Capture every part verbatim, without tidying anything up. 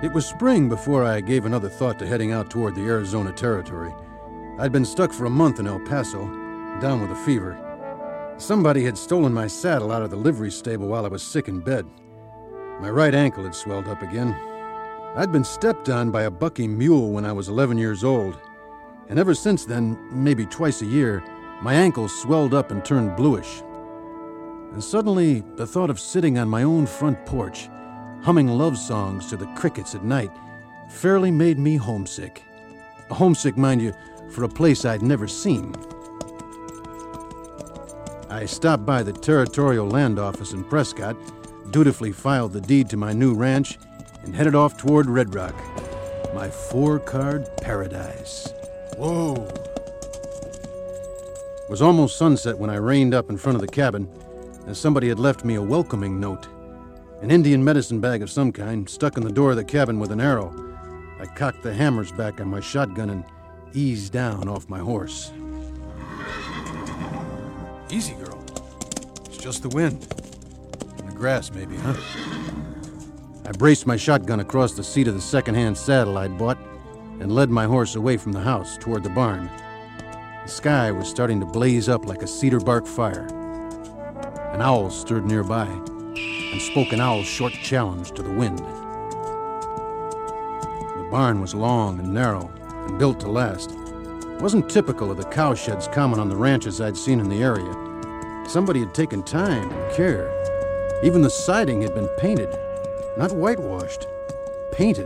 It was spring before I gave another thought to heading out toward the Arizona Territory. I'd been stuck for a month in El Paso, down with a fever. Somebody had stolen my saddle out of the livery stable while I was sick in bed. My right ankle had swelled up again. I'd been stepped on by a bucky mule when I was eleven years old, and ever since then, maybe twice a year, my ankle swelled up and turned bluish. And suddenly, the thought of sitting on my own front porch, humming love songs to the crickets at night, fairly made me homesick. Homesick, mind you, for a place I'd never seen. I stopped by the Territorial Land Office in Prescott, dutifully filed the deed to my new ranch, and headed off toward Red Rock, my four-card paradise. Whoa! It was almost sunset when I reined up in front of the cabin, and somebody had left me a welcoming note. An Indian medicine bag of some kind, stuck in the door of the cabin with an arrow. I cocked the hammers back on my shotgun and eased down off my horse. Easy, girl. It's just the wind. And the grass, maybe, huh? I braced my shotgun across the seat of the second-hand saddle I'd bought and led my horse away from the house toward the barn. The sky was starting to blaze up like a cedar bark fire. An owl stirred nearby and spoke an owl's short challenge to the wind. The barn was long and narrow and built to last. It wasn't typical of the cowsheds common on the ranches I'd seen in the area. Somebody had taken time and care. Even the siding had been painted, not whitewashed, painted.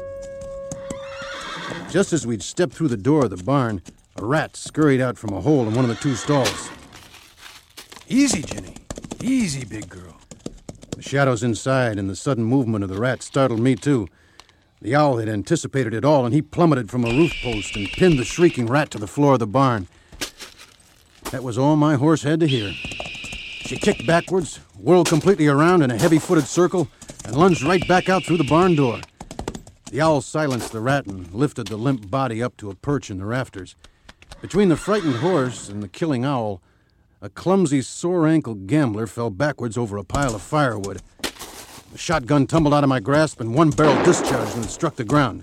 Just as we'd stepped through the door of the barn, a rat scurried out from a hole in one of the two stalls. Easy, Jenny. Easy, big girl. The shadows inside and the sudden movement of the rat startled me, too. The owl had anticipated it all, and he plummeted from a roof post and pinned the shrieking rat to the floor of the barn. That was all my horse had to hear. She kicked backwards, whirled completely around in a heavy-footed circle, and lunged right back out through the barn door. The owl silenced the rat and lifted the limp body up to a perch in the rafters. Between the frightened horse and the killing owl, a clumsy, sore-ankled gambler fell backwards over a pile of firewood. The shotgun tumbled out of my grasp, and one barrel discharged when it struck the ground.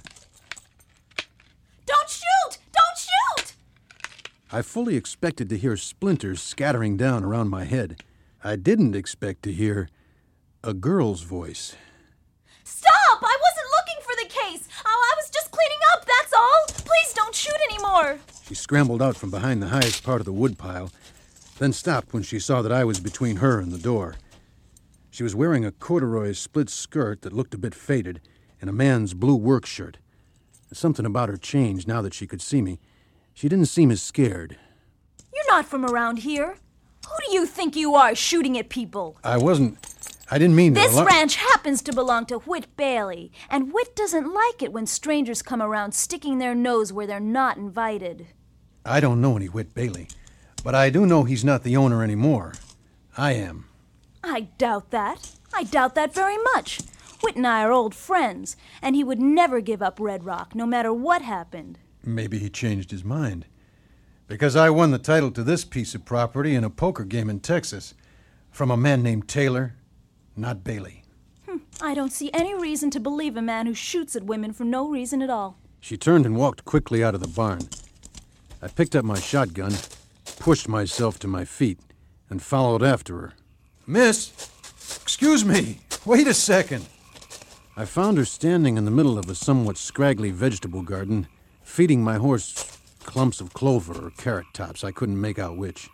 Don't shoot! Don't shoot! I fully expected to hear splinters scattering down around my head. I didn't expect to hear a girl's voice. Stop! I wasn't looking for the case. Oh, I was just cleaning up, that's all. Please don't shoot anymore. She scrambled out from behind the highest part of the woodpile, then stopped when she saw that I was between her and the door. She was wearing a corduroy split skirt that looked a bit faded and a man's blue work shirt. Something about her changed now that she could see me. She didn't seem as scared. You're not from around here. Who do you think you are, shooting at people? I wasn't... I didn't mean to... This alar- ranch happens to belong to Whit Bailey, and Whit doesn't like it when strangers come around sticking their nose where they're not invited. I don't know any Whit Bailey, but I do know he's not the owner anymore. I am. I doubt that. I doubt that very much. Whit and I are old friends, and he would never give up Red Rock, no matter what happened. Maybe he changed his mind. Because I won the title to this piece of property in a poker game in Texas from a man named Taylor, not Bailey. Hm, I don't see any reason to believe a man who shoots at women for no reason at all. She turned and walked quickly out of the barn. I picked up my shotgun, pushed myself to my feet, and followed after her. Miss, excuse me, wait a second. I found her standing in the middle of a somewhat scraggly vegetable garden, feeding my horse clumps of clover or carrot tops. I couldn't make out which.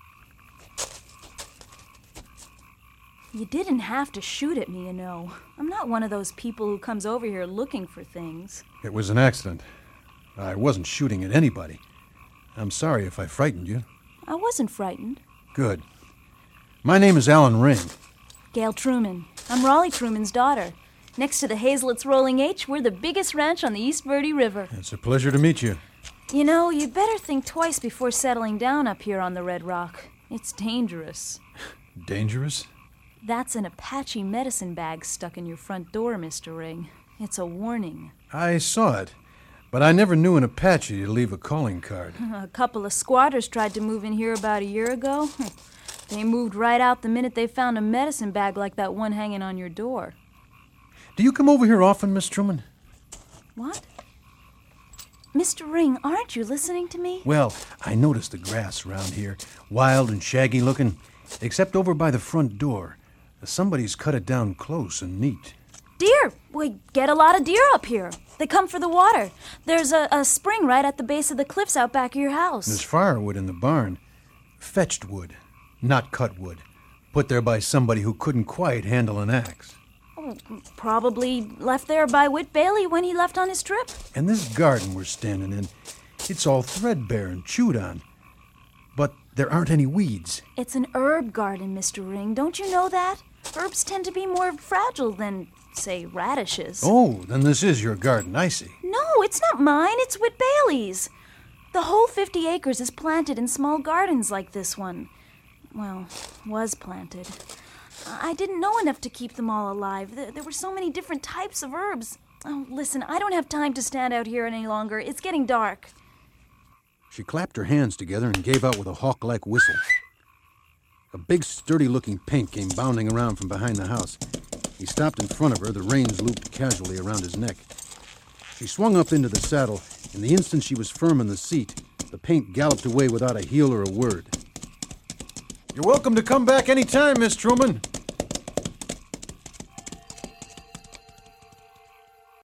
You didn't have to shoot at me, you know. I'm not one of those people who comes over here looking for things. It was an accident. I wasn't shooting at anybody. I'm sorry if I frightened you. I wasn't frightened. Good. My name is Alan Ring. Gail Truman. I'm Raleigh Truman's daughter. Next to the Hazelets Rolling H, we're the biggest ranch on the East Verde River. It's a pleasure to meet you. You know, you'd better think twice before settling down up here on the Red Rock. It's dangerous. Dangerous? That's an Apache medicine bag stuck in your front door, Mister Ring. It's a warning. I saw it, but I never knew an Apache to leave a calling card. A couple of squatters tried to move in here about a year ago. They moved right out the minute they found a medicine bag like that one hanging on your door. Do you come over here often, Miss Truman? What? Mister Ring, aren't you listening to me? Well, I noticed the grass around here, wild and shaggy looking, except over by the front door. Somebody's cut it down close and neat. Deer! We get a lot of deer up here. They come for the water. There's a, a spring right at the base of the cliffs out back of your house. There's firewood in the barn. Fetched wood, not cut wood. Put there by somebody who couldn't quite handle an axe. Oh, probably left there by Whit Bailey when he left on his trip. And this garden we're standing in, it's all threadbare and chewed on. But there aren't any weeds. It's an herb garden, Mister Ring. Don't you know that? Herbs tend to be more fragile than, say, radishes. Oh, then this is your garden, I see. No, it's not mine. It's Whit Bailey's. The whole fifty acres is planted in small gardens like this one. Well, was planted. I didn't know enough to keep them all alive. There were so many different types of herbs. Oh, listen, I don't have time to stand out here any longer. It's getting dark. She clapped her hands together and gave out with a hawk-like whistle. A big, sturdy-looking Pink came bounding around from behind the house. He stopped in front of her, the reins looped casually around his neck. She swung up into the saddle, and the instant she was firm in the seat, the Pink galloped away without a heel or a word. You're welcome to come back any time, Miss Truman.